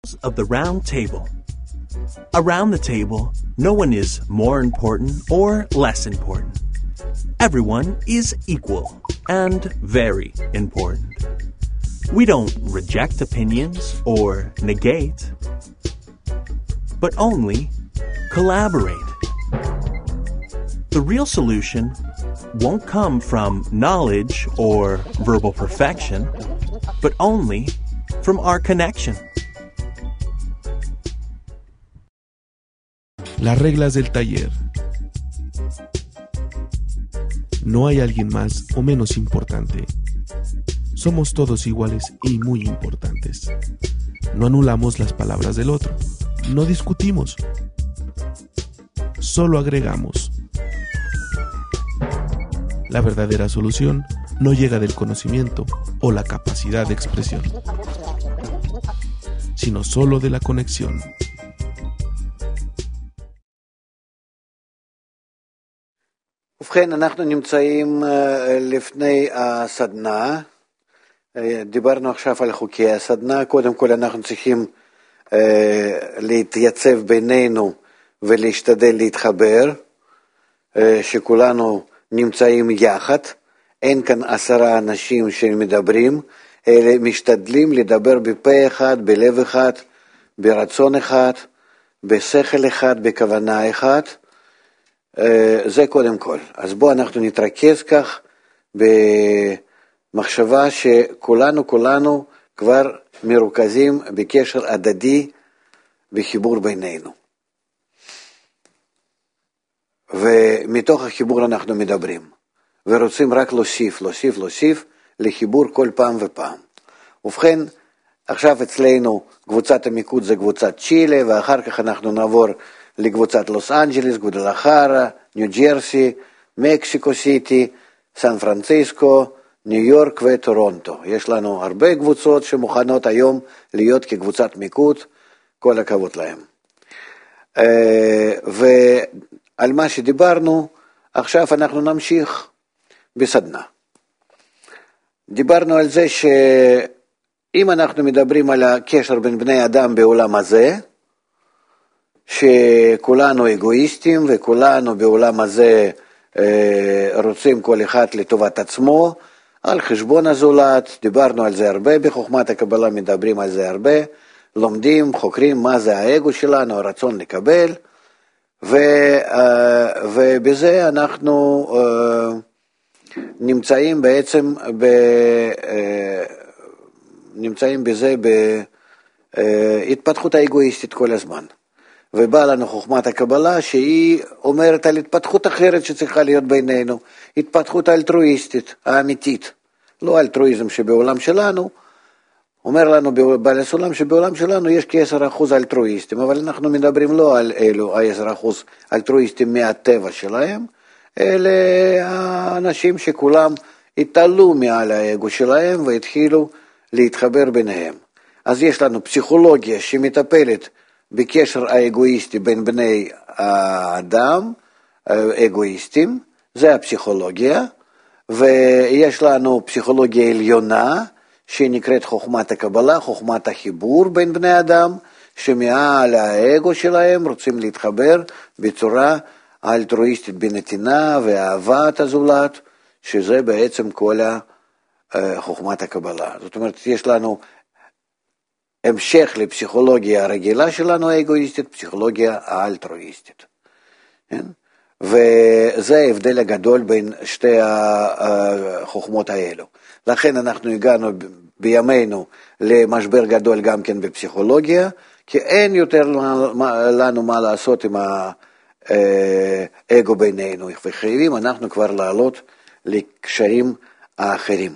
of the round table. Around the table, no one is more important or less important. Everyone is equal and very important. We don't reject opinions or negate, but only collaborate. The real solution won't come from knowledge or verbal perfection, but only from our connection. Las reglas del taller. No hay alguien más o menos importante. Somos todos iguales y muy importantes. No anulamos las palabras del otro. No discutimos. Solo agregamos. La verdadera solución no llega del conocimiento o la capacidad de expresión, sino solo de la conexión. ובכן, אנחנו נמצאים לפני הסדנה. דיברנו עכשיו על חוקי הסדנה. קודם כל אנחנו צריכים להתייצב בינינו ולהשתדל להתחבר, שכולנו נמצאים יחד. אין כאן 10 אנשים שמדברים, אלא משתדלים לדבר בפה אחד, בלב אחד, ברצון אחד, בשכל אחד, בכוונה אחד. זה קודם כל. אז בואו אנחנו נתרכז כך במחשבה שכולנו כבר מרוכזים בקשר הדדי בחיבור בינינו. ומתוך החיבור אנחנו מדברים. ורוצים רק להוסיף לחיבור כל פעם ופעם. ובכן, עכשיו אצלנו קבוצת המיקוד זה קבוצת צ'ילה, ואחר כך אנחנו נעבור לקבוצת לוס אנג'לס, גואדלחרה, ניו ג'רסי, מקסיקו סיטי, סן פרנסיסקו, ניו יורק וטורונטו. יש לנו הרבה קבוצות שמוכנות היום להיות כקבוצת מיקוד, כל הכבוד להם. ועל מה שדיברנו, עכשיו אנחנו נמשיך בסדנה. דיברנו על זה שאם אנחנו מדברים על הקשר בין בני אדם בעולם הזה, שכולנו אגואיסטים וכולנו בעולם הזה רוצים כל אחד לטובת עצמו, על חשבון הזולת, דיברנו על זה הרבה, בחוכמת הקבלה מדברים על זה הרבה, לומדים, חוקרים מה זה האגו שלנו, הרצון לקבל, ובזה אנחנו נמצאים בעצם נמצאים בזה בהתפתחות האגואיסטית כל הזמן. ובאה לנו חוכמת הקבלה שהיא אומרת על התפתחות אחרת שצריכה להיות בינינו, התפתחות האלטרואיסטית, האמיתית, לא האלטרואיזם שבעולם שלנו, אומר לנו בעל הסולם שבעולם שלנו יש כ10% אלטרואיסטים, אבל אנחנו מדברים לא על אלו, 10% אלטרואיסטים מהטבע שלהם, אלה האנשים שכולם התעלו מעל האגו שלהם והתחילו להתחבר ביניהם. אז יש לנו פסיכולוגיה שמטפלת בקשר האגואיסטי בין בני האדם, אגואיסטים, זה הפסיכולוגיה, ויש לנו פסיכולוגיה עליונה, שנקראת חוכמת הקבלה, חוכמת החיבור בין בני אדם, שמעל האגו שלהם רוצים להתחבר בצורה האלטרואיסטית בנתינה ואהבת הזולת, שזה בעצם כל חוכמת הקבלה. זאת אומרת, יש לנו המשך לפסיכולוגיה הרגילה שלנו האגואיסטית, פסיכולוגיה האלטרואיסטית. וזה ההבדל הגדול בין שתי החוכמות האלו. לכן אנחנו הגענו בימינו למשבר גדול גם כן בפסיכולוגיה, כי אין יותר לנו מה לעשות עם האגו בינינו, וחייבים אנחנו כבר לעלות לקשרים האחרים.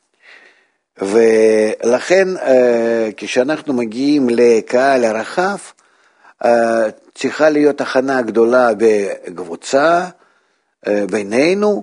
ולכן כשאנחנו מגיעים לקהל הרחב, צריכה להיות הכנה גדולה בקבוצה בינינו,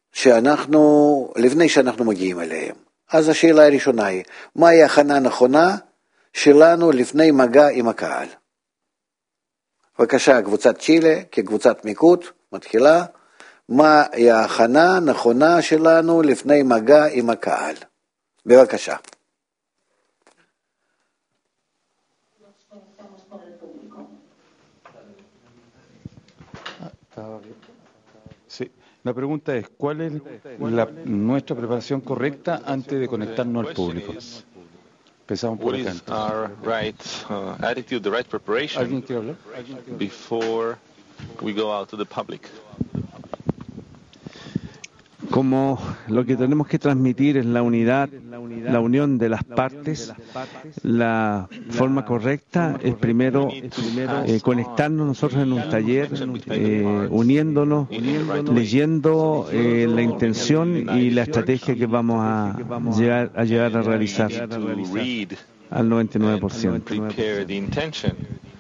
לפני שאנחנו מגיעים אליהם. אז השאלה הראשונה היא, מהי ההכנה הנכונה שלנו לפני מגע עם הקהל? בבקשה, קבוצת צ'ילה כקבוצת מיקוד, מתחילה. מהי ההכנה הנכונה שלנו לפני מגע עם הקהל? בבקשה. Sí. La pregunta es, ¿cuál es nuestra preparación correcta antes de conectarnos al público? Empezamos por What acá. is our right attitude, the right preparation ¿Alguien quiere hablar? before we go out to the public? Como lo que tenemos que transmitir es la unidad, la unión de las partes, la forma correcta es primero conectarnos nosotros en un taller, uniéndonos, leyendo la intención y la estrategia que vamos a llegar a realizar al 99%.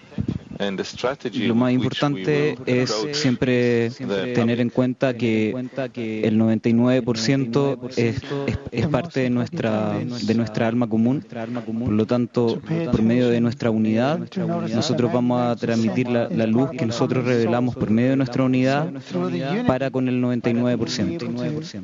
Y lo más importante es siempre tener en cuenta que el 99% es parte de nuestra alma común. Por lo tanto, por medio de nuestra unidad, nosotros vamos a transmitir la luz que nosotros revelamos por medio de nuestra unidad para con el 99%.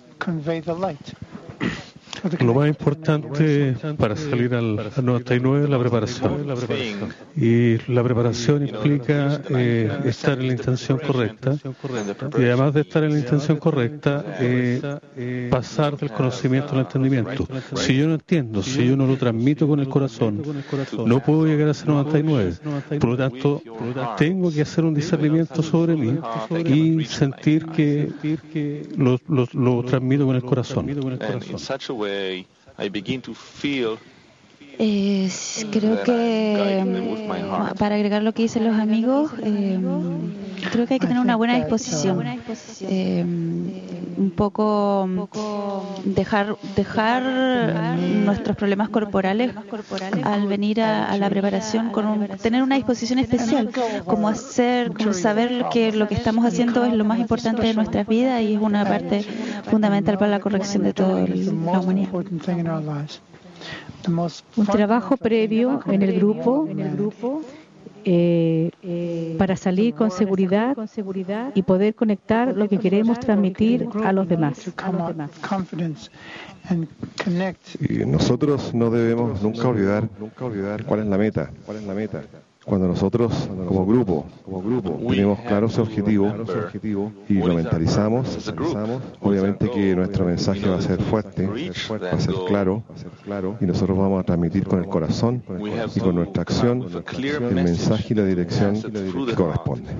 Lo más importante para salir al 99 es la preparación. Y la preparación implica estar en la intención correcta. Y además de estar en la intención correcta, pasar del conocimiento al entendimiento. Si yo no entiendo, si yo no lo transmito con el corazón, no puedo llegar a ser 99. Por lo tanto, tengo que hacer un discernimiento sobre mí y sentir que lo transmito con el corazón. Creo que para agregar lo que dicen los amigos, creo que hay que tener una buena disposición, un poco dejar nuestros problemas corporales al venir a la preparación tener una disposición especial, como saber que lo que estamos haciendo es lo más importante de nuestras vidas y es una parte fundamental para la corrección de toda la humanidad. Un trabajo previo en el grupo para salir con seguridad y poder conectar lo que queremos transmitir a los demás. Y nosotros no debemos nunca olvidar cuál es la meta. Cuando nosotros, como grupo, tenemos claro ese objetivo y lo mentalizamos, obviamente que nuestro mensaje va a ser fuerte, va a ser claro, y nosotros vamos a transmitir con el corazón y con nuestra acción el mensaje y la dirección que corresponde.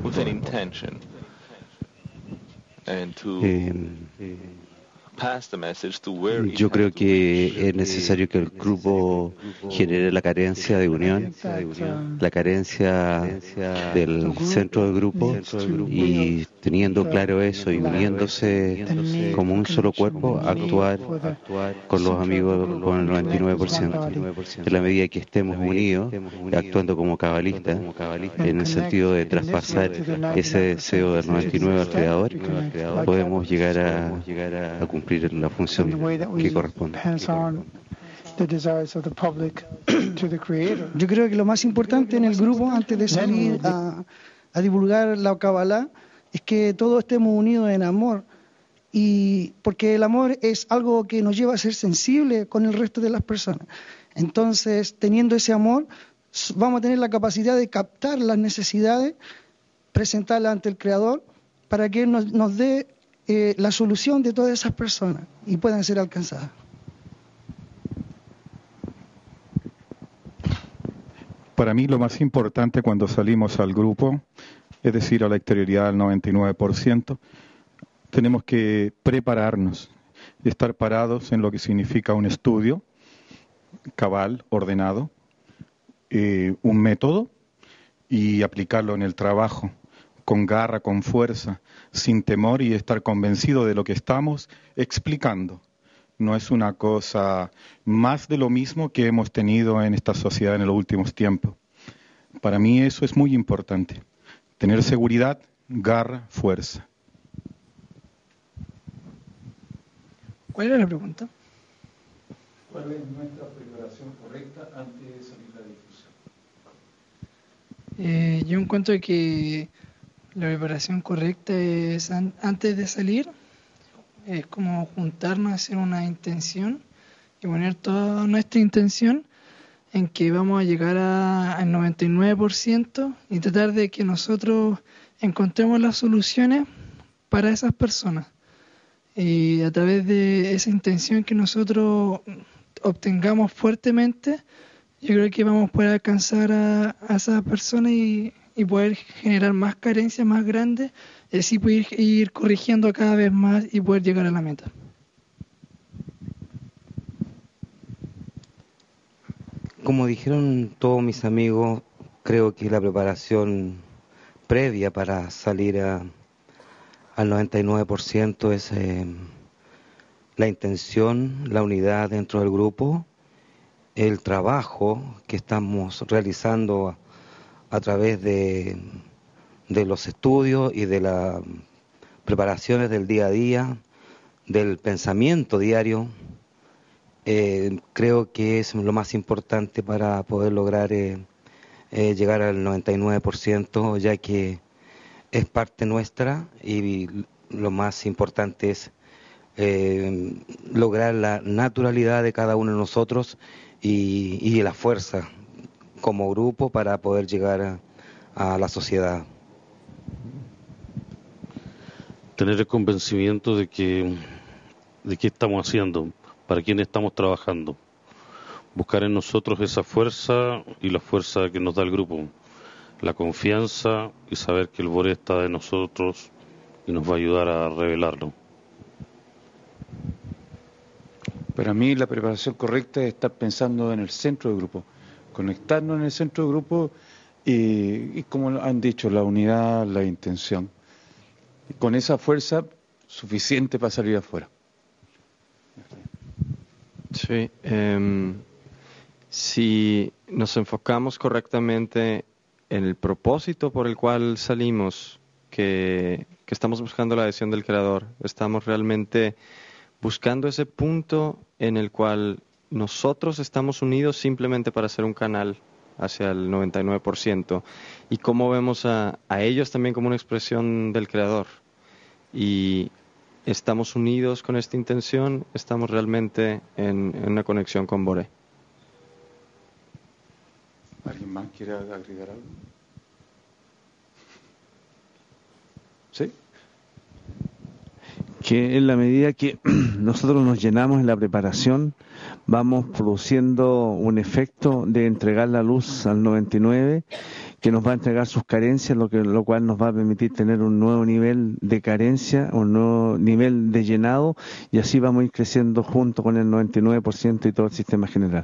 Yo creo que es necesario que el grupo genere la carencia de unión, la carencia del centro del grupo, y teniendo claro eso y uniéndose como un solo cuerpo, actuar con los amigos con el 99%. En la medida que estemos unidos, actuando como cabalistas, en el sentido de traspasar ese deseo del 99 al Creador, podemos llegar a cumplir la función que corresponde. Yo creo que lo más importante en el grupo, antes de salir a divulgar la Kabbalah, es que todos estemos unidos en amor, y porque el amor es algo que nos lleva a ser sensibles con el resto de las personas. Entonces, teniendo ese amor, vamos a tener la capacidad de captar las necesidades, presentarlas ante el Creador, para que Él nos dé la solución de todas esas personas y puedan ser alcanzadas. Para mí lo más importante cuando salimos al grupo, es decir, a la exterioridad del 99%, tenemos que prepararnos, estar parados en lo que significa un estudio cabal, ordenado, un método, y aplicarlo en el trabajo, con garra, con fuerza, sin temor, y estar convencido de lo que estamos explicando. No es una cosa más de lo mismo que hemos tenido en esta sociedad en los últimos tiempos. Para mí eso es muy importante. Tener seguridad, garra, fuerza. ¿Cuál era la pregunta? ¿Cuál es nuestra preparación correcta antes de salir a la difusión? Yo encuentro que la preparación correcta es antes de salir, es como juntarnos, hacer una intención y poner toda nuestra intención en que vamos a llegar al 99% y tratar de que nosotros encontremos las soluciones para esas personas. Y a través de esa intención que nosotros obtengamos fuertemente, yo creo que vamos a poder alcanzar a esas personas y poder generar más carencias más grandes, y así poder ir corrigiendo cada vez más y poder llegar a la meta. Como dijeron todos mis amigos, creo que la preparación previa para salir al 99% es la intención, la unidad dentro del grupo, el trabajo que estamos realizando a través de los estudios y de las preparaciones del día a día, del pensamiento diario. Creo que es lo más importante para poder lograr llegar al 99%, ya que es parte nuestra y lo más importante es lograr la naturalidad de cada uno de nosotros y la fuerza como grupo para poder llegar a la sociedad. Tener el convencimiento de qué estamos haciendo, para quién estamos trabajando. Buscar en nosotros esa fuerza y la fuerza que nos da el grupo. La confianza y saber que el Boré está de nosotros y nos va a ayudar a revelarlo. Para mí la preparación correcta es estar pensando en el centro del grupo, conectarnos en el centro del grupo y como han dicho, la unidad, la intención. Con esa fuerza suficiente para salir afuera. Sí, si nos enfocamos correctamente en el propósito por el cual salimos, que estamos buscando la adhesión del Creador, estamos realmente buscando ese punto en el cual nosotros estamos unidos simplemente para ser un canal hacia el 99%, y cómo vemos a ellos también como una expresión del Creador, y estamos unidos con esta intención, estamos realmente en una conexión con Boré. ¿Alguien más quiere agregar algo? ¿Sí? Que en la medida que nosotros nos llenamos en la preparación, vamos produciendo un efecto de entregar la luz al 99, que nos va a entregar sus carencias, lo cual nos va a permitir tener un nuevo nivel de carencia, un nuevo nivel de llenado, y así vamos a ir creciendo junto con el 99% y todo el sistema general.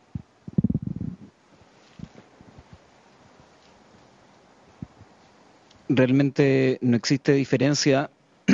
Realmente no existe diferencia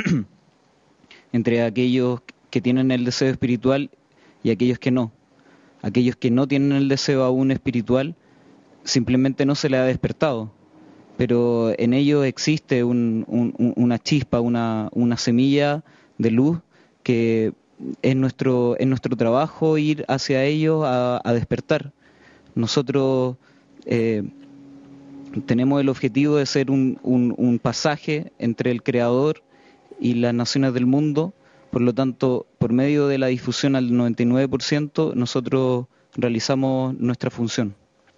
entre aquellos que tienen el deseo espiritual y aquellos que no. Aquellos que no tienen el deseo aún espiritual simplemente no se le ha despertado, pero en ellos existe una chispa, una semilla de luz que es nuestro trabajo ir hacia ellos a despertar. Nosotros tenemos el objetivo de ser un pasaje entre el Creador y las naciones del mundo. Por lo tanto, por medio de la difusión al 99%, nosotros realizamos nuestra función.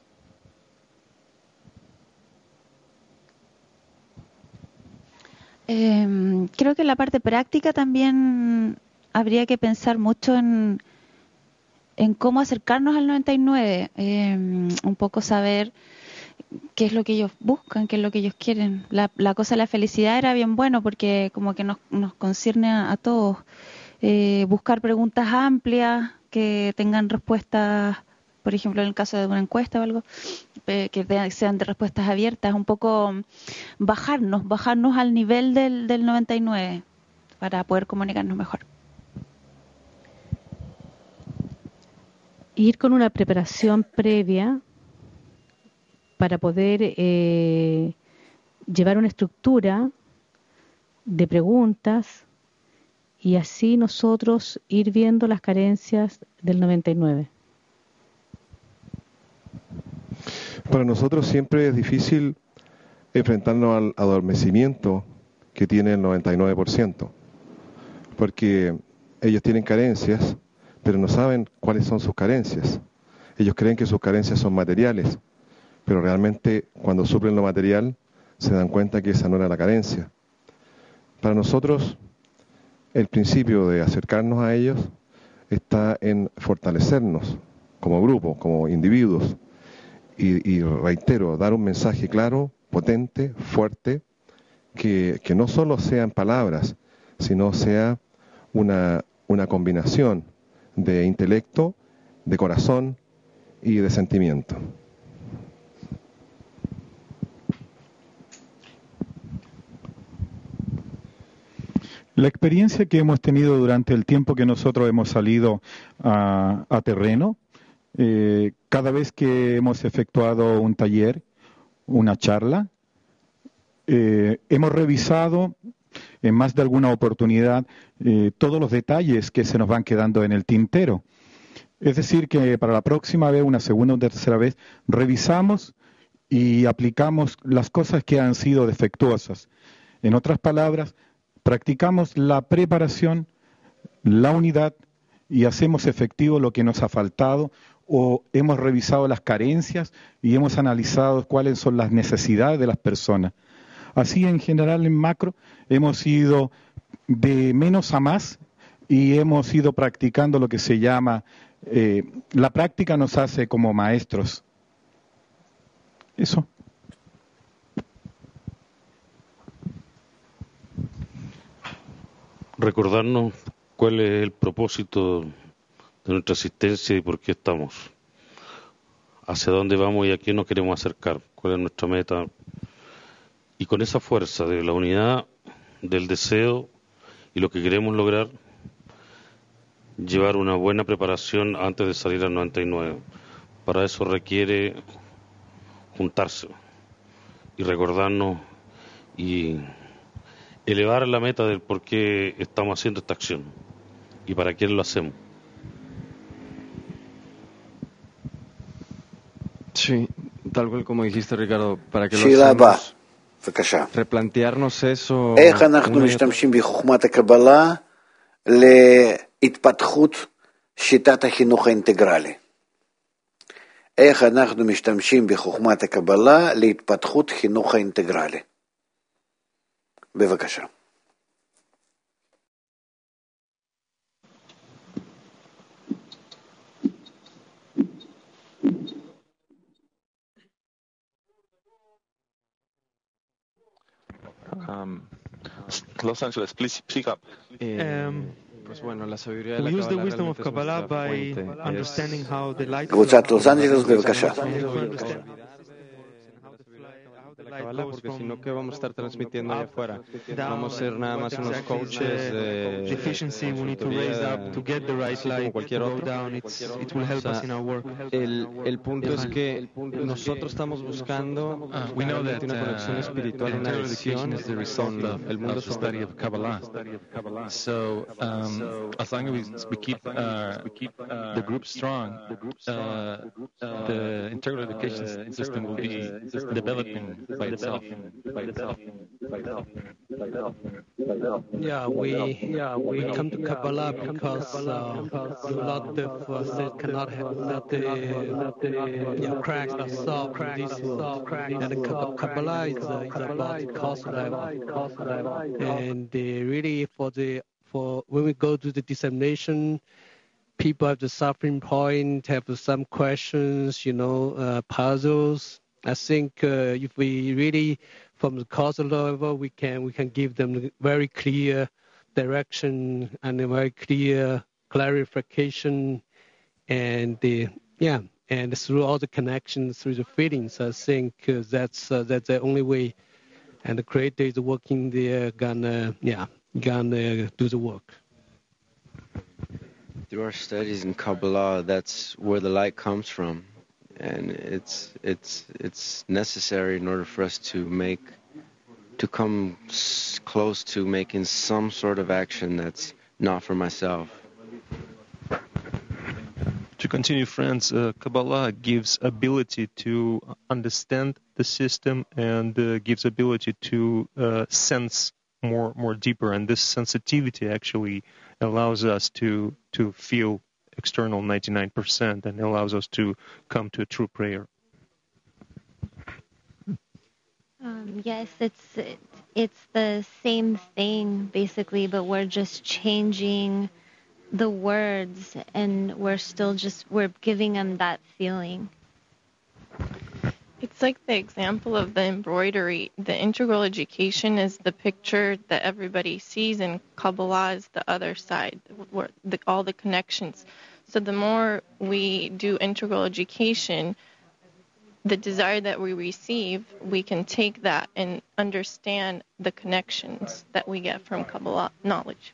Creo que en la parte práctica también habría que pensar mucho en cómo acercarnos al 99, un poco saber qué es lo que ellos buscan, qué es lo que ellos quieren. La cosa de la felicidad era bien bueno porque como que nos concierne a todos. Buscar preguntas amplias que tengan respuestas, por ejemplo en el caso de una encuesta o algo, que sean de respuestas abiertas, un poco bajarnos al nivel del 99 para poder comunicarnos mejor. Ir con una preparación previa para poder llevar una estructura de preguntas y así nosotros ir viendo las carencias del 99. Para nosotros siempre es difícil enfrentarnos al adormecimiento que tiene el 99%, porque ellos tienen carencias, pero no saben cuáles son sus carencias. Ellos creen que sus carencias son materiales, pero realmente cuando suplen lo material se dan cuenta que esa no era la carencia. Para nosotros, el principio de acercarnos a ellos está en fortalecernos como grupo, como individuos, y reitero, dar un mensaje claro, potente, fuerte, que no solo sean palabras, sino sea una combinación de intelecto, de corazón y de sentimiento. La experiencia que hemos tenido durante el tiempo que nosotros hemos salido a terreno, cada vez que hemos efectuado un taller, una charla, hemos revisado en más de alguna oportunidad todos los detalles que se nos van quedando en el tintero. Es decir, que para la próxima vez, una segunda o tercera vez, revisamos y aplicamos las cosas que han sido defectuosas. En otras palabras, practicamos la preparación, la unidad y hacemos efectivo lo que nos ha faltado, o hemos revisado las carencias y hemos analizado cuáles son las necesidades de las personas. Así, en general, en macro, hemos ido de menos a más y hemos ido practicando lo que se llama, la práctica nos hace como maestros. Eso. Recordarnos cuál es el propósito de nuestra existencia y por qué estamos, hacia dónde vamos y a qué nos queremos acercar, cuál es nuestra meta. Y con esa fuerza de la unidad, del deseo y lo que queremos lograr, llevar una buena preparación antes de salir al 99. Para eso requiere juntarse y recordarnos y elevar la meta del por qué estamos haciendo esta acción y para quién lo hacemos. Sí, tal cual como dijiste, Ricardo, para que lo hacemos, replantearnos eso. איך אנחנו משתמשים בחוכמת הקבלה להתפתחות שיטת החינוך האינטגרלי? איך אנחנו משתמשים בחוכמת הקבלה להתפתחות חינוך האינטגרלי? בבקשה. Los Angeles, please pick up. Pues bueno, la sabiduría de We la use the Kabbalah wisdom of Kabbalah by understanding how the light קבוצת לוס אנג'לס, בבקשה. la Kabbalah, porque si no, ¿qué vamos a estar transmitiendo allá afuera? Vamos a ser nada más unos coaches de efficiency we need to raise up to get the right light, cualquier to go otro. down. It will help us in our work. El punto es que nosotros estamos buscando una conexión espiritual, una visión con el mundo study of Kabbalah. So as long as we keep the group strong, the integral education system will be developing by itself. Yeah, we come to Kabbalah because a lot of us cannot have that cracks are solved. And Kabbalah is about cause level. And really for when we go to the dissemination, people have the suffering point, have some questions, puzzles. I think if we really, from the causal level, we can give them very clear direction and a very clear clarification, and and through all the connections, through the feelings. I think that's the only way, and the Creator is working there, gonna do the work. Through our studies in Kabbalah, that's where the light comes from. And it's necessary in order for us to come close to making some sort of action that's not for myself. To continue, friends, Kabbalah gives ability to understand the system and gives ability to sense more deeper, and this sensitivity actually allows us to feel external 99% and allows us to come to a true prayer. Yes, it's the same thing basically, but we're just changing the words, and we're giving them that feeling. It's like the example of the embroidery. The integral education is the picture that everybody sees, and Kabbalah is the other side, where all the connections. So the more we do integral education, the desire that we receive, we can take that and understand the connections that we get from Kabbalah knowledge.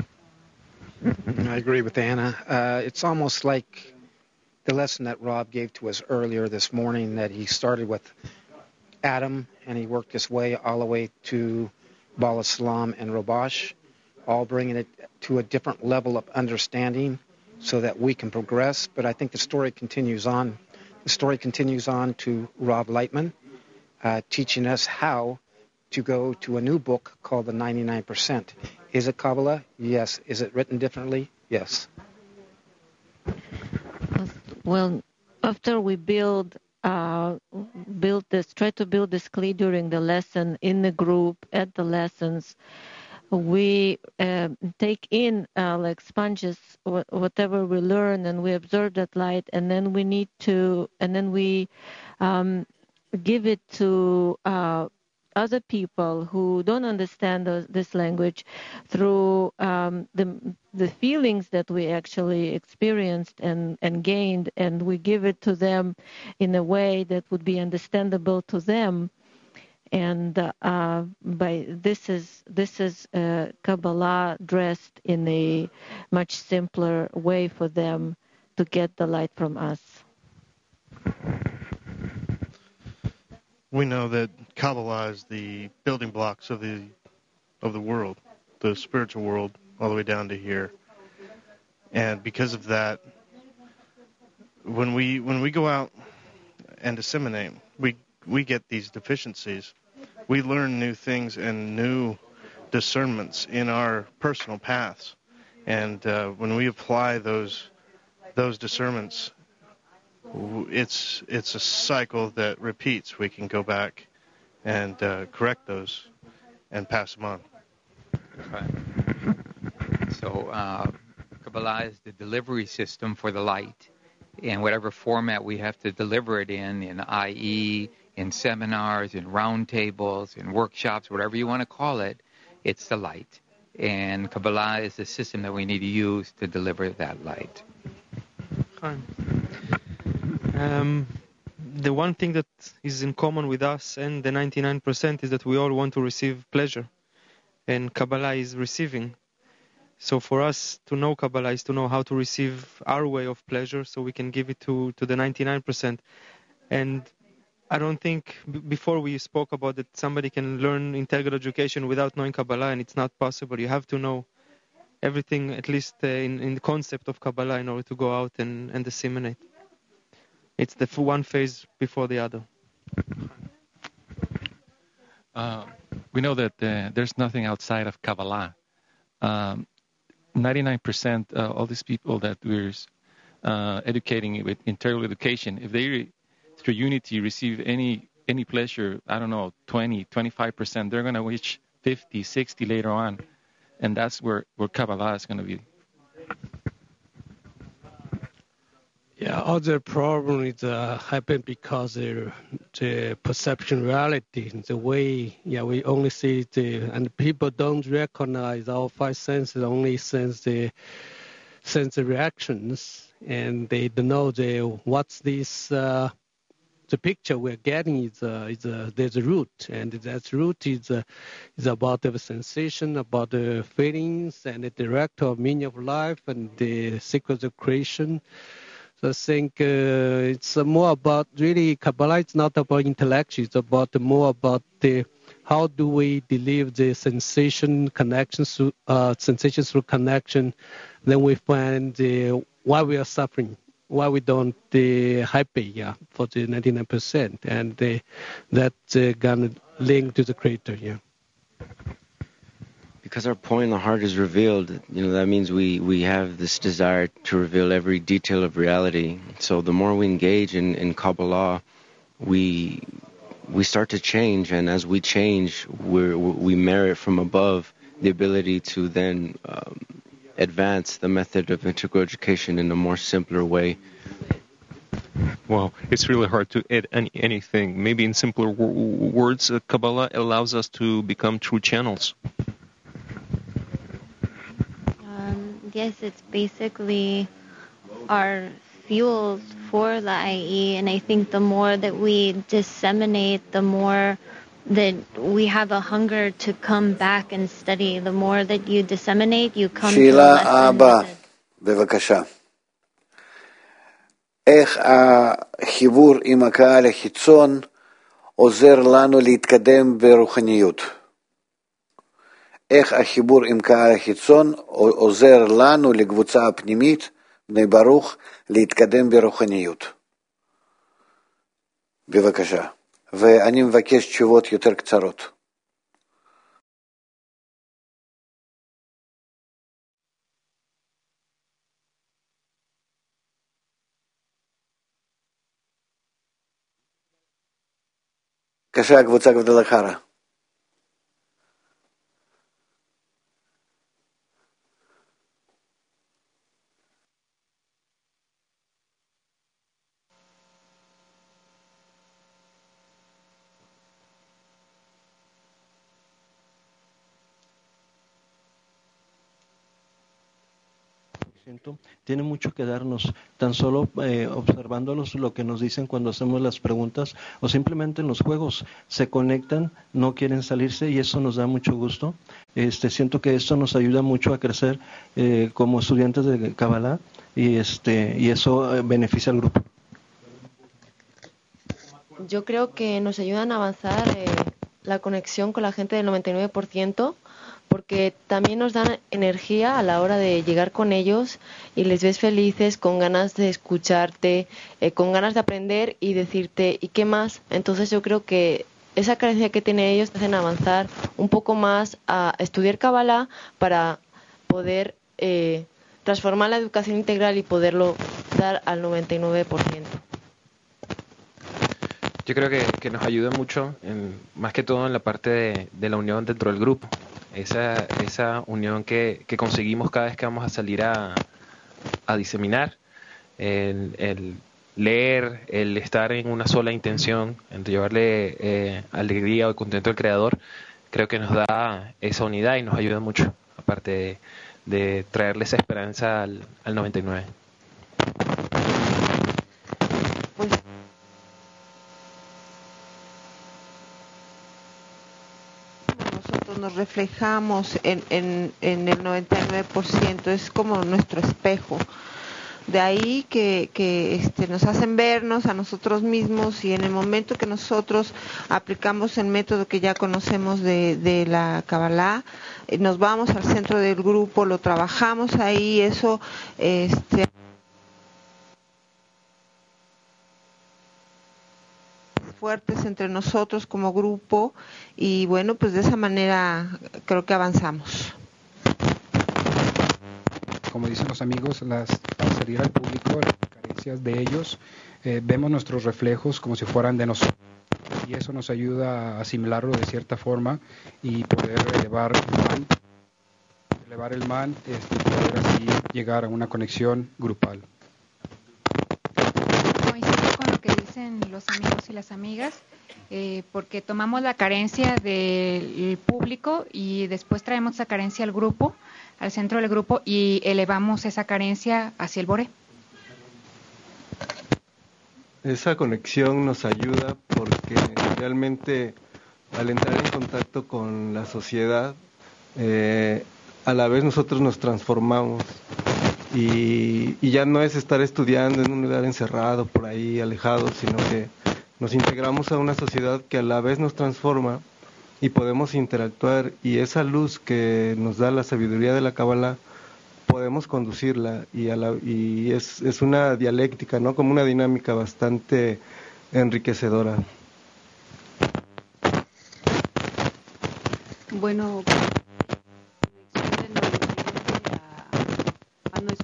I agree with Anna. It's almost like the lesson that Rob gave to us earlier this morning, that he started with Adam and he worked his way all the way to Bala Salam and Rabash, all bringing it to a different level of understanding so that we can progress. But I think the story continues on. The story continues on to Rob Lightman, teaching us how to go to a new book called The 99%. Is it Kabbalah? Yes. Is it written differently? Yes. Well, after we try to build this kli during the lesson in the group at the lessons, we take in like sponges whatever we learn, and we observe that light, and then we give it to other people who don't understand this language through the feelings that we actually experienced and gained, and we give it to them in a way that would be understandable to them. And this is Kabbalah dressed in a much simpler way for them to get the light from us. We know that Kabbalah is the building blocks of the world, the spiritual world, all the way down to here. And because of that, when we go out and disseminate, we get these deficiencies. We learn new things and new discernments in our personal paths. And when we apply those discernments, it's a cycle that repeats. We can go back and correct those and pass them on. Right. So Kabbalah is the delivery system for the light, in whatever format we have to deliver it in IE, in seminars, in roundtables, in workshops, whatever you want to call it, it's the light. And Kabbalah is the system that we need to use to deliver that light. The one thing that is in common with us and the 99% is that we all want to receive pleasure, and Kabbalah is receiving. So for us to know Kabbalah is to know how to receive our way of pleasure, so we can give it to the 99%. And I don't think before we spoke about that somebody can learn integral education without knowing Kabbalah, and it's not possible. You have to know everything, at least in the concept of Kabbalah, in order to go out and disseminate. It's the one phase before the other. We know that there's nothing outside of Kabbalah. 99% all these people that we're educating with integral education, if they through unity receive any pleasure, I don't know, 20, 25%, they're going to reach 50, 60 later on. And that's where Kabbalah is going to be. Yeah, other problem is happen because the perception reality, the way we only see and people don't recognize our five senses, only sense the reactions, and they don't know what's this. The picture we're getting is there's a root, and that root is about the sensation, about the feelings, and the director of meaning of life, and the sequence of creation. So I think it's more about really Kabbalah. It's not about intellect. It's about more about how do we deliver the sensations through connection. Then we find why we are suffering, why we don't happy for the 99%, and that's gonna link to the Creator. Because our point in the heart is revealed, that means we have this desire to reveal every detail of reality. So the more we engage in Kabbalah, we start to change, and as we change, we merit from above the ability to then advance the method of integral education in a more simpler way. Well, it's really hard to add anything. Maybe in simpler words, Kabbalah allows us to become true channels. Yes, it's basically our fuel for the IE, and I think the more that we disseminate, the more that we have a hunger to come back and study. The more that you disseminate, you come to the lesson with it. בבקשה. איך החיבור עם הקהל החיצון עוזר לנו להתקדם ברוחניות? איך החיבור עם קהל החיצון עוזר לנו לקבוצה הפנימית, בני ברוך, להתקדם ברוחניות? בבקשה. ואני מבקש תשובות יותר קצרות. בבקשה, קבוצה גבדלחרה. Tiene mucho que darnos, tan solo observándolos lo que nos dicen cuando hacemos las preguntas o simplemente en los juegos se conectan, no quieren salirse y eso nos da mucho gusto. Siento que esto nos ayuda mucho a crecer como estudiantes de Kabbalah y eso beneficia al grupo. Yo creo que nos ayudan a avanzar la conexión con la gente del 99%, porque también nos dan energía a la hora de llegar con ellos y les ves felices, con ganas de escucharte, con ganas de aprender y decirte, ¿y qué más? Entonces yo creo que esa carencia que tienen ellos te hacen avanzar un poco más a estudiar Kabbalah para poder transformar la educación integral y poderlo dar al 99%. Yo creo que nos ayuda mucho, más que todo en la parte de la unión dentro del grupo. Esa unión que conseguimos cada vez que vamos a salir a diseminar, el leer, el estar en una sola intención, en llevarle alegría o contento al Creador, creo que nos da esa unidad y nos ayuda mucho, aparte de traerle esa esperanza al 99. Nos reflejamos en el 99%, es como nuestro espejo. De ahí que nos hacen vernos a nosotros mismos, y en el momento que nosotros aplicamos el método que ya conocemos de la Kabbalah, nos vamos al centro del grupo, lo trabajamos ahí, eso fuertes entre nosotros como grupo, y bueno, pues de esa manera creo que avanzamos. Como dicen los amigos, al salir al público, las carencias de ellos, vemos nuestros reflejos como si fueran de nosotros, y eso nos ayuda a asimilarlo de cierta forma y poder elevar el man, poder así llegar a una conexión grupal. Los amigos y las amigas, porque tomamos la carencia del público y después traemos esa carencia al grupo, al centro del grupo, y elevamos esa carencia hacia el Boré. Esa conexión nos ayuda porque realmente al entrar en contacto con la sociedad, a la vez nosotros nos transformamos. Y ya no es estar estudiando en un lugar encerrado, por ahí, alejado, sino que nos integramos a una sociedad que a la vez nos transforma y podemos interactuar, y esa luz que nos da la sabiduría de la Kabbalah podemos conducirla, y es una dialéctica, ¿no? Como una dinámica bastante enriquecedora. Bueno,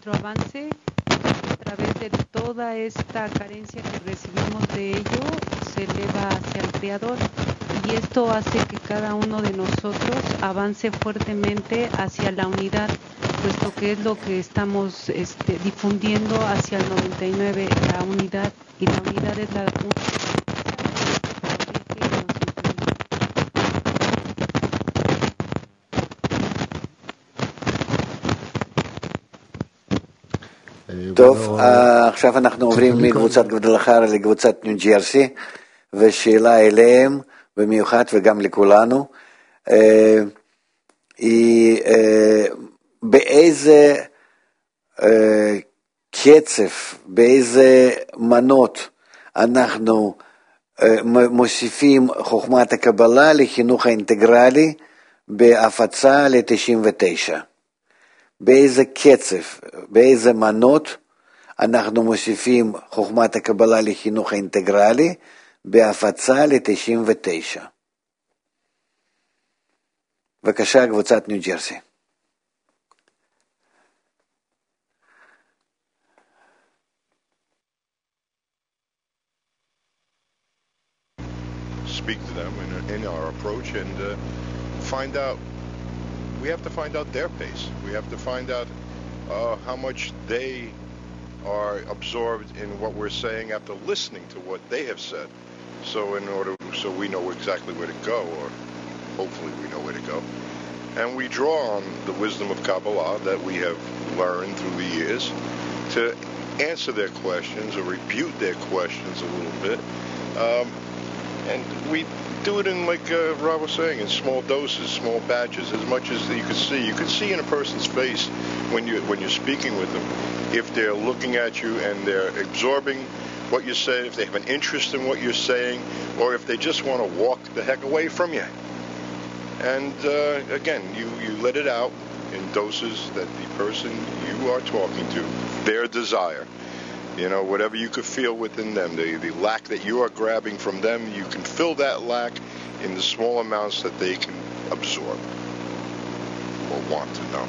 nuestro avance a través de toda esta carencia que recibimos de ello se eleva hacia el Creador, y esto hace que cada uno de nosotros avance fuertemente hacia la unidad, puesto que es lo que estamos difundiendo hacia el 99, la unidad, y la unidad es la טוב, עכשיו אנחנו עוברים מקבוצת גוודלחרה לקבוצת ניו ג'רסי, ושאלה אליהם במיוחד וגם לכולנו, היא באיזה קצב, באיזה מנות אנחנו מוסיפים חוכמת הקבלה לחינוך האינטגרלי בהפצה ל-99. באיזה קצב, באיזה מנות אנחנו מוסיפים חוכמת הקבלה לחינוך האינטגרלי בהפצה ל-99. בבקשה, קבוצת ניו ג'רסי. Speak to them in our approach and find out. We have to find out their pace. We have to find out how much they are absorbed in what we're saying after listening to what they have said. So we know exactly where to go, or hopefully we know where to go. And we draw on the wisdom of Kabbalah that we have learned through the years to answer their questions or refute their questions a little bit. And we do it in, like Rob was saying, in small doses, small batches, as much as you can see. You can see in a person's face when you're speaking with them, if they're looking at you and they're absorbing what you're saying, if they have an interest in what you're saying, or if they just want to walk the heck away from you. And again, you let it out in doses that the person you are talking to, their desire, whatever you could feel within them, the lack that you are grabbing from them, you can fill that lack in the small amounts that they can absorb or want to know.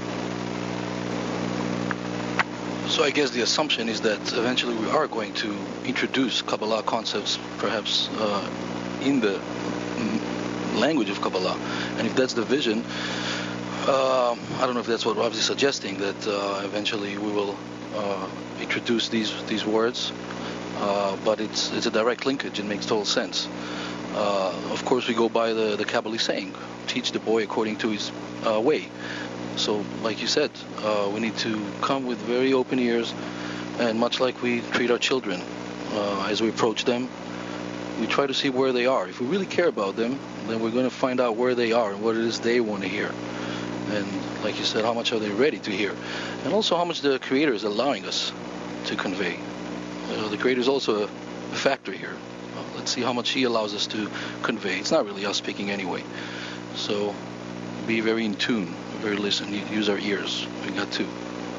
So I guess the assumption is that eventually we are going to introduce Kabbalah concepts, perhaps in the language of Kabbalah. And if that's the vision, I don't know if that's what Rob is suggesting, that eventually we will introduce these words, but it's a direct linkage. It makes total sense. Of course, we go by the Kabbalic saying, teach the boy according to his way. So, like you said, we need to come with very open ears, and much like we treat our children, as we approach them, we try to see where they are. If we really care about them, then we're going to find out where they are and what it is they want to hear. And like you said, how much are they ready to hear? And also how much the Creator is allowing us to convey. The Creator is also a factor here. Let's see how much He allows us to convey. It's not really us speaking anyway. So be very in tune, very listen, use our ears. We got to.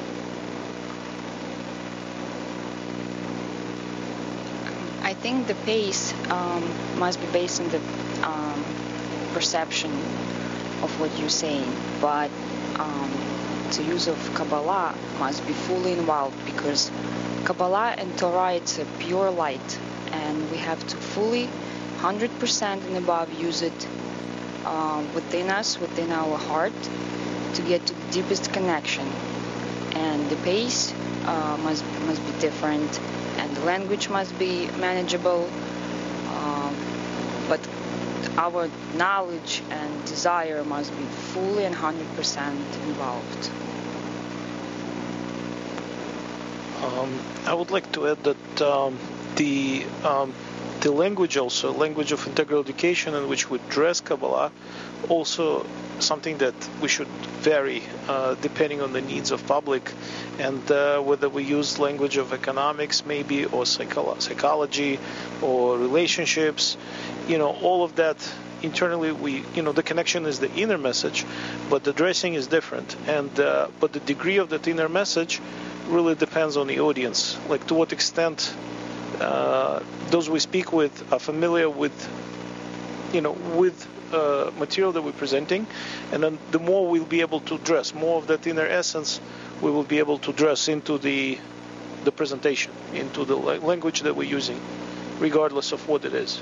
I think the pace must be based on the perception of what you're saying, but the use of Kabbalah must be fully involved, because Kabbalah and Torah, it's a pure light, and we have to fully 100% and above use it within us, within our heart, to get to the deepest connection. And the pace must be different, and the language must be manageable, but our knowledge and desire must be fully and 100% involved. I would like to add that the language also, language of integral education in which we address Kabbalah, also something that we should vary depending on the needs of public, and whether we use language of economics maybe, or psychology, or relationships, all of that. Internally, the connection is the inner message, but the dressing is different, and but the degree of that inner message really depends on the audience, like to what extent those we speak with are familiar with material that we're presenting, and then the more we'll be able to address more of that inner essence we will be able to dress into the presentation, into the language that we're using, regardless of what it is.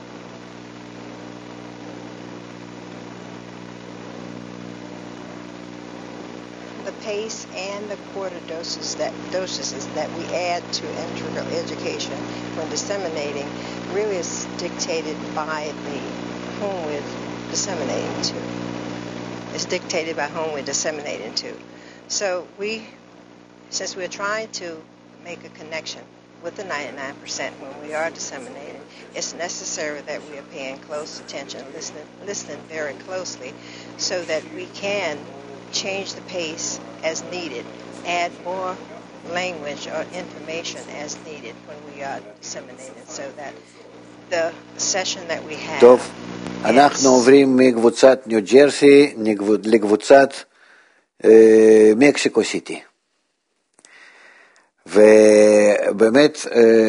The pace and the quarter dosages that we add to integral education when disseminating really is dictated by whom we're disseminating to. It's dictated by whom we're disseminating to. So since we're trying to make a connection with the 99% when we are disseminating, it's necessary that we are paying close attention, listening very closely, so that we can change the pace as needed, add more language or information as needed when we are disseminating, so that the session that we have. טוב, אנחנו עוברים מקבוצת ניו ג'רסי לקבוצת מקסיקו סיטי. ובאמת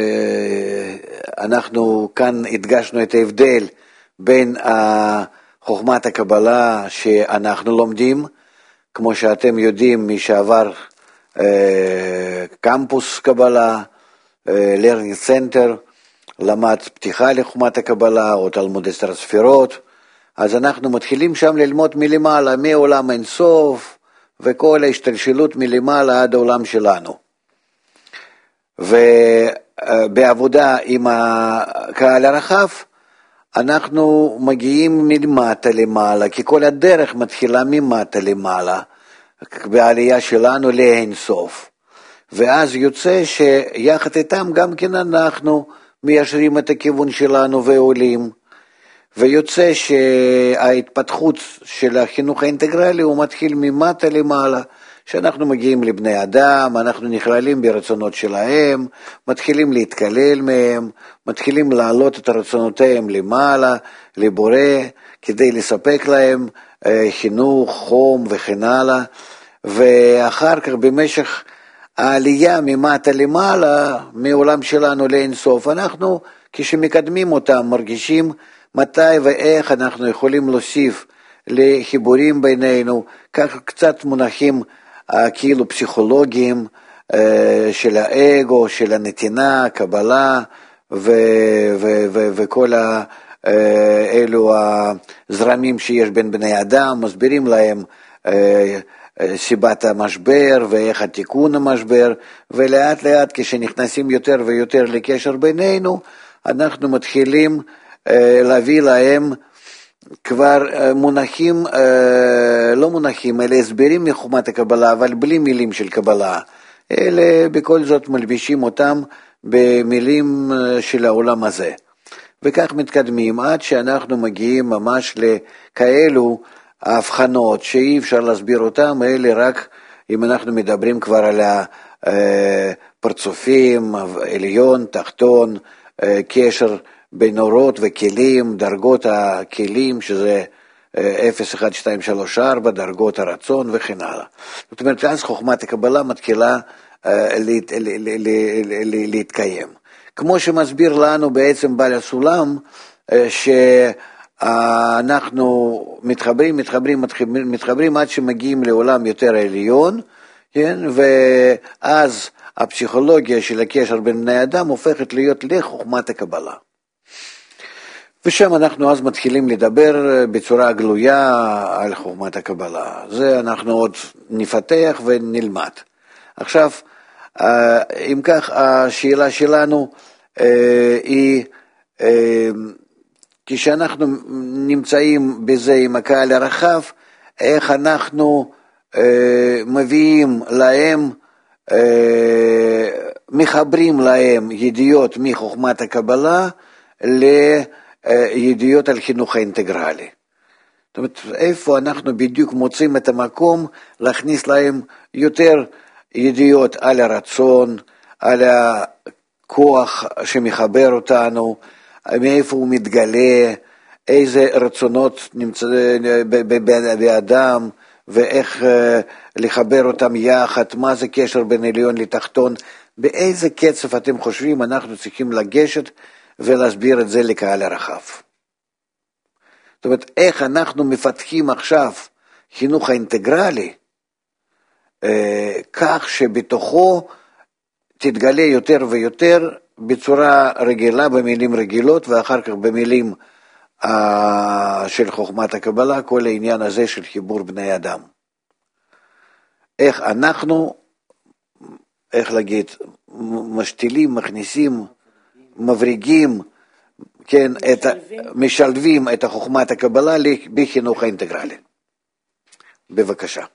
אנחנו כאן הדגשנו את ההבדל בין חוכמת הקבלה שאנחנו לומדים, כמו שאתם יודעים, מי שעבר קמפוס קבלה, לרנינג סנטר, למד פתיחה לחוכמת הקבלה או תלמוד 10 ספירות, אז אנחנו מתחילים שם ללמוד מלמעלה, מעולם אינסוף וכל ההשתלשלות מלמעלה עד העולם שלנו. ובעבודה עם הקהל הרחב אנחנו מגיעים מלמטה למעלה, כי כל הדרך מתחילה ממטה למעלה, בעלייה שלנו לאינסוף. ואז יוצא שיחד איתם גם כן אנחנו מיישרים את הכיוון שלנו ועולים, ויוצא שההתפתחות של החינוך האינטגרלי הוא מתחיל ממטה למעלה, שאנחנו מגיעים לבני אדם, אנחנו נכללים ברצונות שלהם, מתחילים להתקלל מהם, מתחילים להעלות את רצונותיהם למעלה, לבורא, כדי לספק להם חינוך, חום וכן הלאה, ואחר כך במשך העלייה ממטה למעלה, מעולם שלנו לאינסוף, אנחנו כשמקדמים אותם מרגישים מתי ואיך אנחנו יכולים להוסיף לחיבורים בינינו, כך קצת מונחים כאילו פסיכולוגיים של האגו, של הנתינה, קבלה וכל אלו הזרמים שיש בין בני אדם, מסבירים להם סיבת המשבר ואיך התיקון המשבר, ולאט לאט כשנכנסים יותר ויותר לקשר בינינו, אנחנו מתחילים להביא להם כבר מונחים, לא מונחים, אלא הסברים מחוכמת הקבלה, אבל בלי מילים של קבלה. אלה בכל זאת מלבישים אותם במילים של העולם הזה. וכך מתקדמים עד שאנחנו מגיעים ממש לכאלו ההבחנות שאי אפשר להסביר אותם, אלה רק אם אנחנו מדברים כבר על הפרצופים, עליון, תחתון, קשר בין אורות וכלים, דרגות הכלים שזה 0, 1, 2, 3, 4, דרגות הרצון וכן הלאה. זאת אומרת, אז חוכמת הקבלה מתחילה להתקיים. כמו שמסביר לנו בעצם בעל הסולם, שאנחנו מתחברים עד שמגיעים לעולם יותר עליון, כן? ואז הפסיכולוגיה של הקשר בין בני אדם הופכת להיות לחוכמת הקבלה. ושם אנחנו אז מתחילים לדבר בצורה גלויה על חוכמת הקבלה. זה אנחנו עוד נפתח ונלמד. עכשיו, אם כך, השאלה שלנו היא, כשאנחנו נמצאים בזה עם הקהל הרחב, איך אנחנו מביאים להם, מחברים להם ידיעות מחוכמת הקבלה לידיעות על חינוך האינטגרלי. זאת אומרת, איפה אנחנו בדיוק מוצאים את המקום להכניס להם יותר ידיעות על הרצון, על הכוח שמחבר אותנו, מאיפה הוא מתגלה, איזה רצונות נמצאים באדם, ואיך לחבר אותם יחד, מה זה קשר בין עליון לתחתון, באיזה קצב אתם חושבים אנחנו צריכים לגשת ולהסביר את זה לקהל הרחב. זאת אומרת, איך אנחנו מפתחים עכשיו חינוך האינטגרלי כך שבתוכו תתגלה יותר ויותר בצורה רגילה, במילים רגילות, ואחר כך במילים של חוכמת הקבלה, כל העניין הזה של חיבור בני אדם. איך אנחנו, איך להגיד, משתילים, מכניסים, מבריגים, כן, משלבים את חוכמת הקבלה בחינוך האינטגרלי. בבקשה.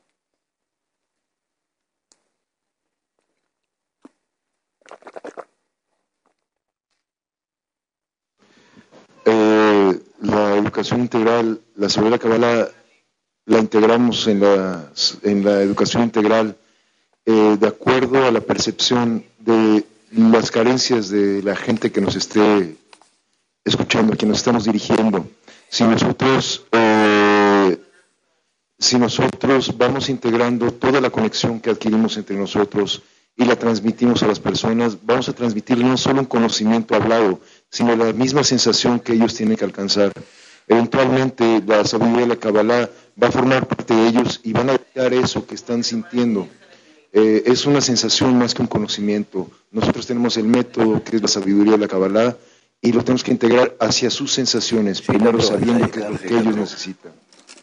La educación integral, la sabiduría de la Kabbalah la integramos en la educación integral de acuerdo a la percepción de las carencias de la gente que nos esté escuchando, que nos estamos dirigiendo. Si nosotros vamos integrando toda la conexión que adquirimos entre nosotros y la transmitimos a las personas, vamos a transmitir no solo un conocimiento hablado, sino la misma sensación que ellos tienen que alcanzar. Eventualmente la sabiduría de la Kabbalah va a formar parte de ellos y van a dar eso que están sintiendo. Es una sensación más que un conocimiento. Nosotros tenemos el método que es la sabiduría de la Kabbalah y lo tenemos que integrar hacia sus sensaciones, primero sabiendo qué es lo que ellos necesitan.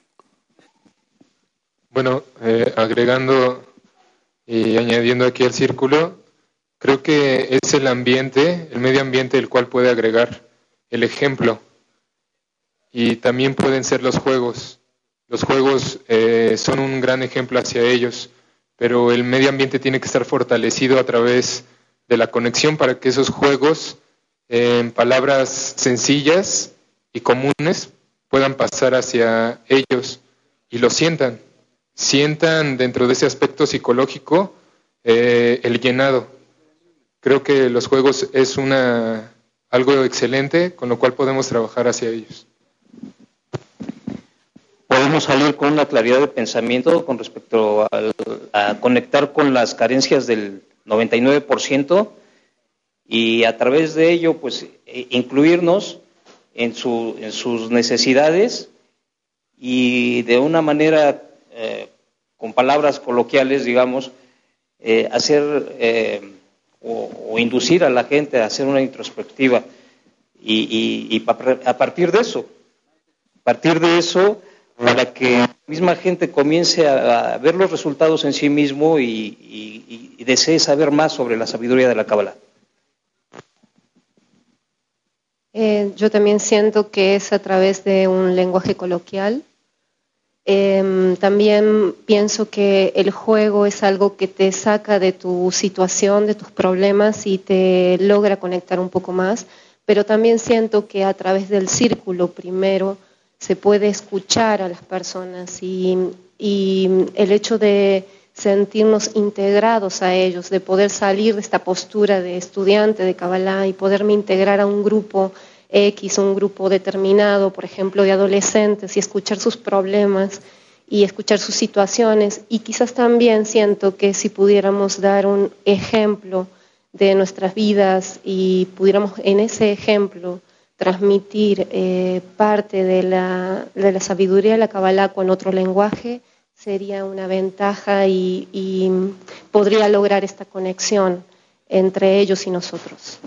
Bueno, agregando y añadiendo aquí al círculo, creo que es el ambiente, el medio ambiente el cual puede agregar el ejemplo. Y también pueden ser los juegos. Los juegos son un gran ejemplo hacia ellos, pero el medio ambiente tiene que estar fortalecido a través de la conexión para que esos juegos, en palabras sencillas y comunes, puedan pasar hacia ellos y lo sientan. Sientan dentro de ese aspecto psicológico el llenado. Creo que los juegos es algo excelente con lo cual podemos trabajar hacia ellos. Podemos salir con una claridad de pensamiento con respecto a conectar con las carencias del 99% y a través de ello pues incluirnos en sus necesidades y de una manera con palabras coloquiales, digamos, hacer o inducir a la gente a hacer una introspectiva y a partir de eso, para que la misma gente comience a ver los resultados en sí mismo y desee saber más sobre la sabiduría de la Kabbalah. Yo también siento que es a través de un lenguaje coloquial. También pienso que el juego es algo que te saca de tu situación, de tus problemas y te logra conectar un poco más, pero también siento que a través del círculo primero se puede escuchar a las personas y el hecho de sentirnos integrados a ellos, de poder salir de esta postura de estudiante de Kabbalah y poderme integrar a un grupo X, un grupo determinado, por ejemplo, de adolescentes y escuchar sus problemas y escuchar sus situaciones. Y quizás también siento que si pudiéramos dar un ejemplo de nuestras vidas y pudiéramos en ese ejemplo transmitir parte de la sabiduría de la Kabbalah con otro lenguaje, sería una ventaja y podría lograr esta conexión entre ellos y nosotros.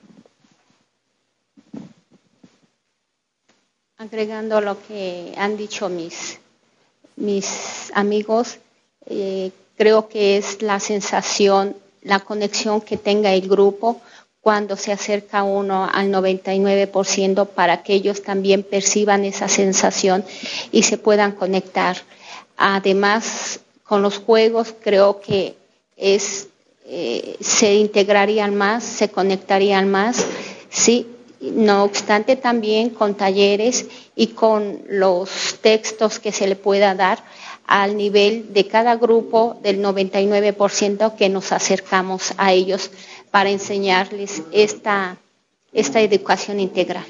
Agregando lo que han dicho mis amigos, creo que es la sensación, la conexión que tenga el grupo cuando se acerca uno al 99% para que ellos también perciban esa sensación y se puedan conectar. Además, con los juegos creo que se integrarían más, se conectarían más, sí. No obstante, también con talleres y con los textos que se le pueda dar al nivel de cada grupo del 99% que nos acercamos a ellos para enseñarles esta educación integral.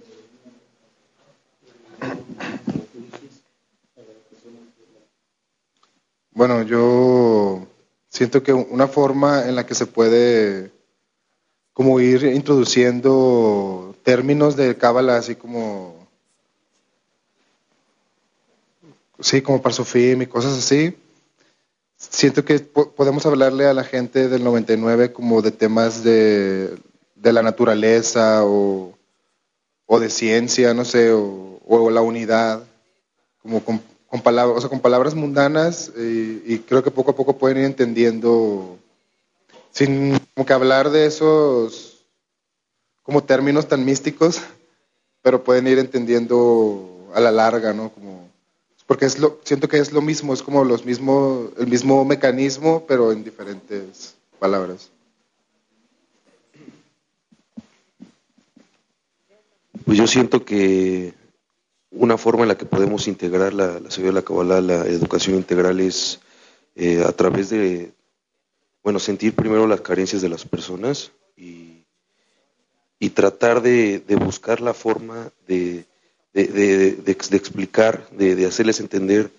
Bueno, yo siento que una forma en la que se puede como ir introduciendo términos de Kabbalah, así como Parsofim y cosas así, siento que podemos hablarle a la gente del 99 como de temas de la naturaleza o de ciencia, no sé, o la unidad, como con palabras, o sea, con palabras mundanas, y creo que poco a poco pueden ir entendiendo, sin como que hablar de esos como términos tan místicos, pero pueden ir entendiendo a la larga, ¿no? Como, porque siento que es lo mismo, es como el mismo mecanismo, pero en diferentes palabras. Pues yo siento que una forma en la que podemos integrar la sabiduría de la Kabbalah, la educación integral, es a través de, bueno, sentir primero las carencias de las personas y tratar de buscar la forma de explicar, de hacerles entender,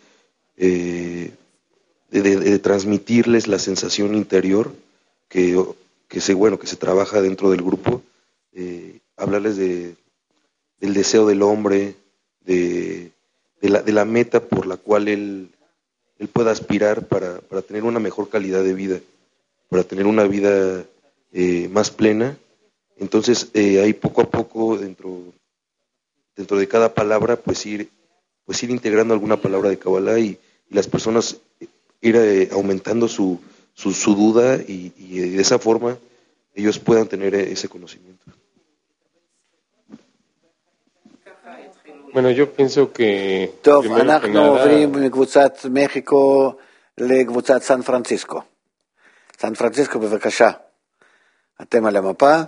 de transmitirles la sensación interior que se trabaja dentro del grupo, hablarles del deseo del hombre, de la meta por la cual él pueda aspirar para tener una mejor calidad de vida, para tener una vida más plena. Entonces, ahí poco a poco, dentro de cada palabra, pues ir integrando alguna palabra de Kabbalah y las personas ir aumentando su duda y de esa forma ellos puedan tener ese conocimiento. Bueno, yo pienso que טוב, primero que אנחנו nada, עוברים מקבוצת מקסיקו לקבוצת סן פרנסיסקו. סן פרנסיסקו, בבקשה. אתם על המפה.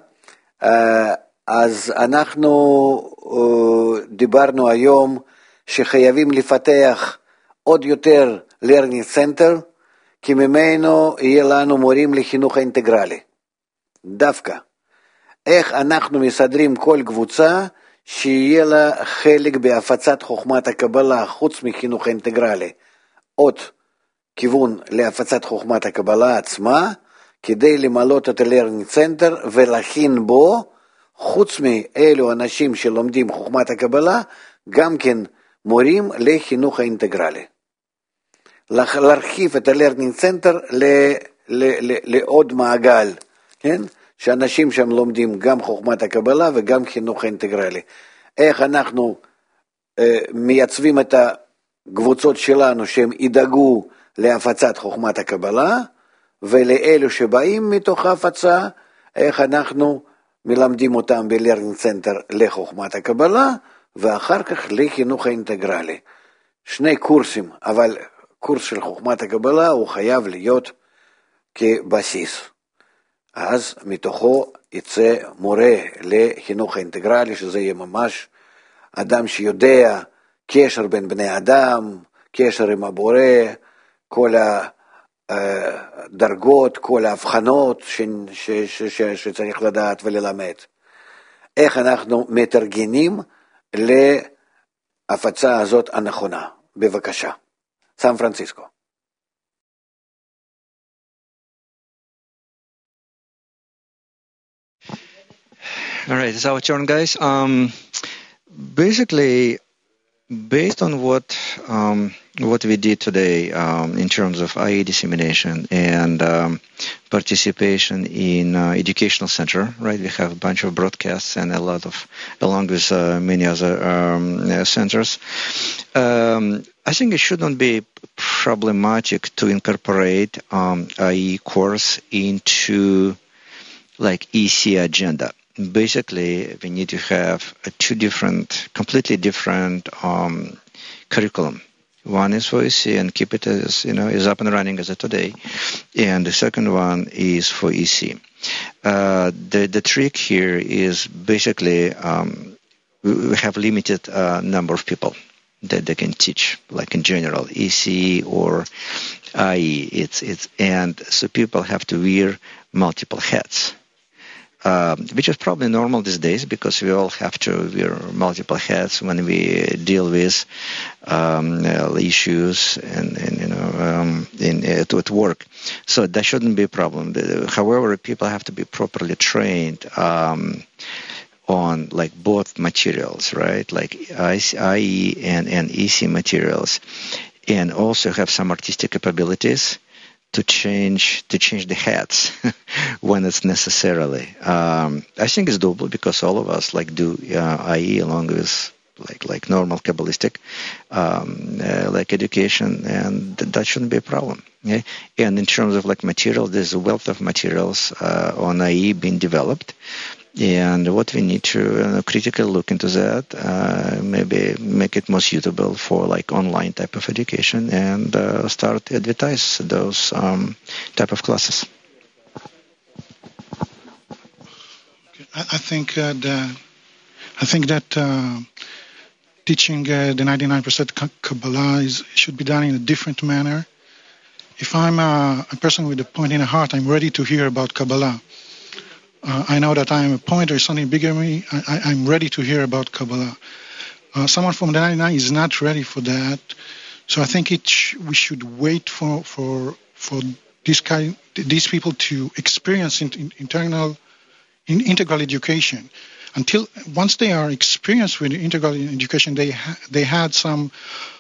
אז אנחנו דיברנו היום שחייבים לפתח עוד יותר learning center, כי ממנו יהיה לנו מורים לחינוך האינטגרלי. דווקא. איך אנחנו מסדרים כל קבוצה שיהיה לה חלק בהפצת חוכמת הקבלה חוץ מחינוך האינטגרלי, עוד כיוון להפצת חוכמת הקבלה עצמה, כדי למלות את ה-learning center ולהכין בו, חוץ מאלו אנשים שלומדים חוכמת הקבלה, גם כן מורים לחינוך האינטגרלי. להרחיב את ה-learning center לעוד מעגל, כן? שאנשים שם לומדים גם חוכמת הקבלה וגם חינוך האינטגרלי. איך אנחנו מייצבים את הקבוצות שלנו שהם ידאגו להפצת חוכמת הקבלה, ולאלו שבאים מתוך ההפצה, איך אנחנו מלמדים אותם ב-learning center לחוכמת הקבלה, ואחר כך לחינוך האינטגרלי. שני קורסים, אבל קורס של חוכמת הקבלה הוא חייב להיות כבסיס. אז מתוכו יצא מורה לחינוך האינטגרלי, שזה יהיה ממש אדם שיודע קשר בין בני אדם, קשר עם הבורא, כל הדרגות, כל ההבחנות שצריך לדעת וללמד. איך אנחנו מתרגנים להפצה הזאת הנכונה. בבקשה. סן פרנסיסקו. All right, it's our turn, guys. Basically, based on what we did today in terms of IE dissemination and participation in educational center, right? We have a bunch of broadcasts and along with many other centers. I think it shouldn't be problematic to incorporate IE course into like EC agenda. Basically, we need to have completely different curriculum. One is for EC and keep it as, is up and running as of today. And the second one is for EC. The trick here is basically we have limited number of people that they can teach, like in general, EC or IE. And so people have to wear multiple hats. Which is probably normal these days because we all have to wear multiple hats when we deal with issues at work. So that shouldn't be a problem. However, people have to be properly trained on like both materials, right? Like IE and EC materials, and also have some artistic capabilities to change the heads when it's necessarily. I think it's doable because all of us do IE along with like normal Kabbalistic education, and that shouldn't be a problem. Okay? And in terms of material, there's a wealth of materials on IE being developed. And what we need to critically look into that, maybe make it more suitable for online type of education, and start advertise those type of classes. I think that teaching the 99% Kabbalah should be done in a different manner. If I'm a person with a point in the heart, I'm ready to hear about Kabbalah. I know that I am a point or something bigger than me. I'm ready to hear about Kabbalah. Someone from the 99 is not ready for that. So I think we should wait for these people to experience integral education. Once they are experienced with integral education, they had some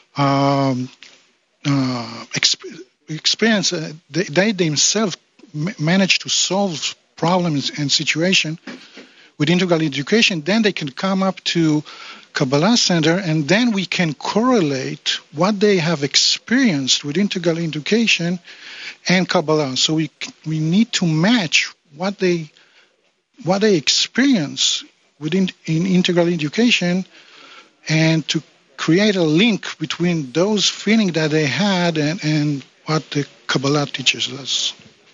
experience. They themselves managed to solve problems and situation with integral education. Then they can come up to Kabbalah Center, and then we can correlate what they have experienced with integral education and Kabbalah. So we need to match what they experience in integral education, and to create a link between those feelings that they had and what the Kabbalah teaches us.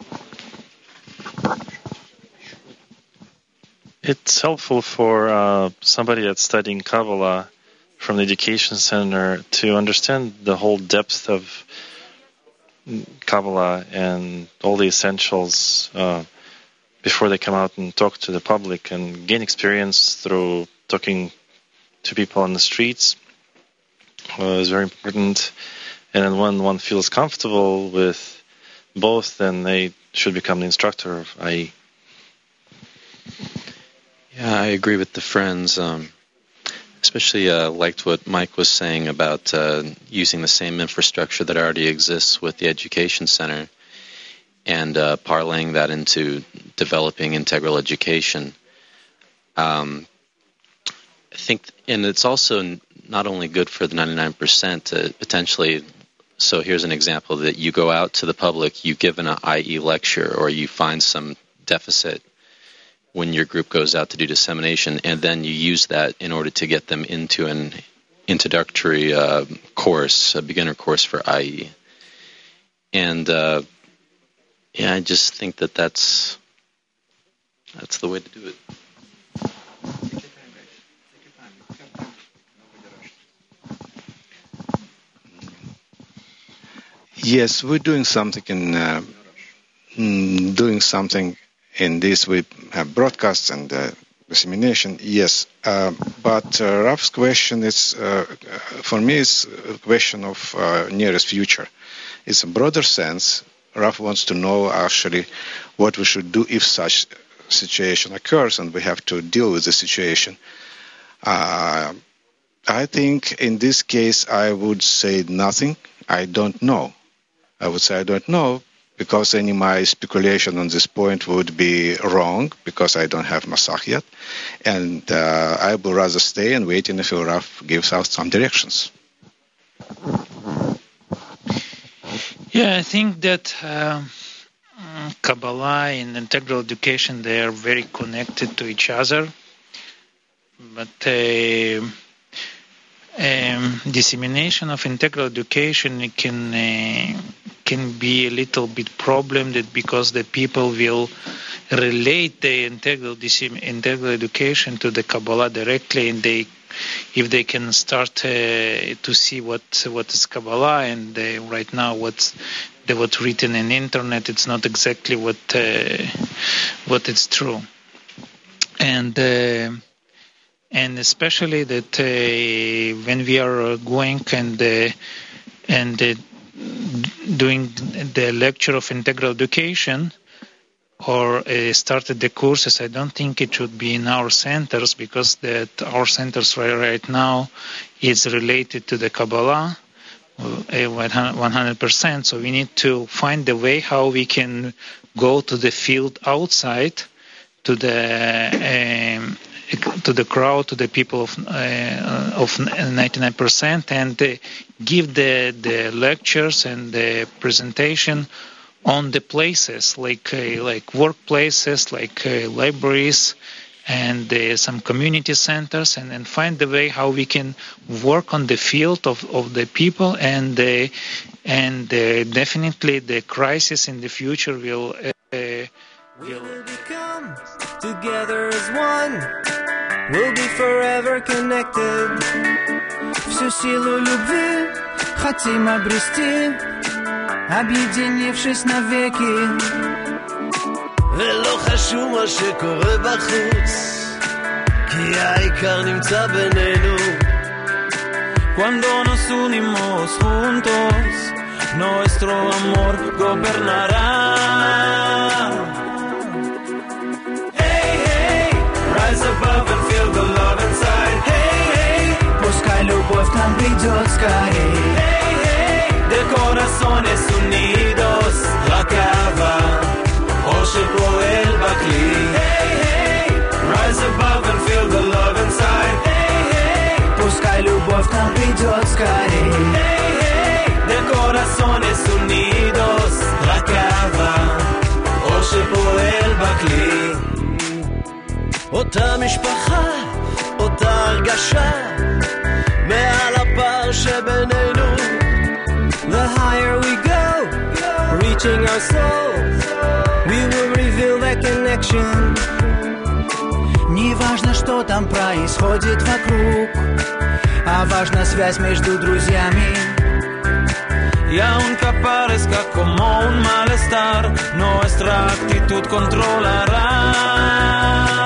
It's helpful for somebody that's studying Kabbalah from the education center to understand the whole depth of Kabbalah and all the essentials before they come out and talk to the public, and gain experience through talking to people on the streets is very important. And then when one feels comfortable with both, then they should become the instructor of IE. Yeah, I agree with the friends. Especially liked what Mike was saying about using the same infrastructure that already exists with the education center and parlaying that into developing integral education. I think, and it's also not only good for the 99% to potentially, so here's an example that you go out to the public, you give an IE lecture, or you find some deficit when your group goes out to do dissemination, and then you use that in order to get them into an introductory course, a beginner course for IE. And yeah, I just think that's the way to do it. Yes, we're doing something in this. We have broadcasts and dissemination. Yes, but Raf's question is, for me, is a question of nearest future. It's a broader sense. Raf wants to know actually what we should do if such situation occurs and we have to deal with the situation. I think in this case I would say nothing. I don't know. I would say I don't know, because any my speculation on this point would be wrong, because I don't have Masach yet. And I would rather stay and wait until Raf gives out some directions. Yeah, I think that Kabbalah and integral education, they are very connected to each other. But dissemination of integral education, it can be a little bit problem, that because the people will relate the integral education to the Kabbalah directly, and if they can start to see what is Kabbalah, and right now what's written in internet, it's not exactly what is true, and especially that when we are going and doing the lecture of integral education, or started the courses, I don't think it should be in our centers, because that our centers right now is related to the Kabbalah. 100%. So we need to find a way how we can go to the field outside, to the crowd, to the people of 99%, and give the lectures and the presentation on the places like workplaces, like libraries, and some community centers, and find the way how we can work on the field of the people, and definitely the crisis in the future will become together as one. We'll be forever connected. Всю силу любви хотим обрести, объединившись навеки. ולא חשוב מה שקורה בחוץ, כי העיקר נמצא בינינו. Cuando nos unimos juntos, nuestro amor gobernará. Hey, hey, rise above and feel the love inside. Hey, hey, пускай любовь к нам придет скорей. Hey, hey, de corazones unidos, la cava. שפועל בכלי. Hey, hey, rise above and feel the love inside. Hey, hey, пускай любовь к нам придет скорей. Hey, hey, de corazones unidos, la cava, אור שפועל בכלי. אותה משפחה, אותה הרגשה, מעל הפער שבינינו. The higher we go, reaching our soul, we will reveal that connection. Не важно, что там происходит вокруг, а важна связь между друзьями. Y aunque parezca como un malestar, nuestra actitud controlará.